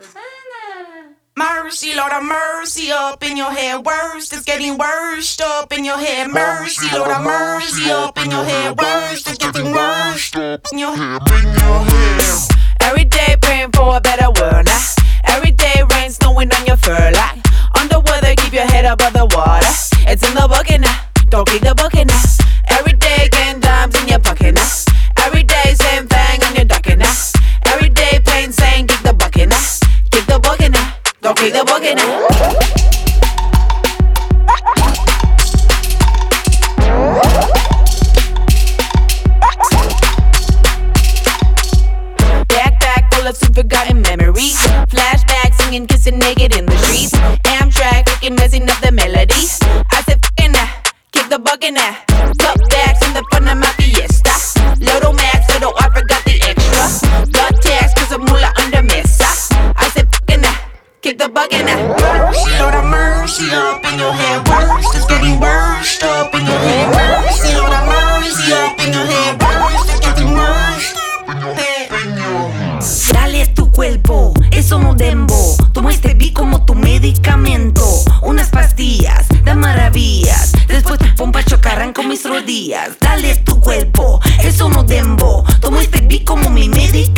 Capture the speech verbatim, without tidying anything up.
Mercy, Lord have mercy up in your head. Worst is getting worse up in your head. Mercy, Lord have mercy up in your head. Worst is getting worse up in your head. Every day praying for a better world. Nah. Every day rain snowing on your fur. Like on the weather, keep your head above the water. It's in the bucket now. Don't kick the bucket now. Every day getting dimes in your pocket now. Every day same thing on your docket now. Every day plain saying kick the bucket now. Kick the bucket now. Don't kick the bucket now. Backpack full of some forgotten memories. Flashback singing, kissing naked in the streets. Amtrak looking messing up the melody. I said fucking nah, kick the bucket now. Cup backs in the front of my Fiesta. Little Max, little I forgot the extra. Blood tax cause I'm mula under mesa. I said fucking nah, kick the bucket now. Mercy, Lord have mercy up in your head. Worst is getting worse up in your head. Mercy, Lord have mercy up in your head. Worst is getting worse up in your head. Dale a tu cuerpo, eso no dembo. Toma este beat como tu medicamento. Unas pastillas, da maravillas. Después tu pompa chocarán con mis rodillas. Dale a tu cuerpo, eso no dembo. Toma este beat como mi medicamento.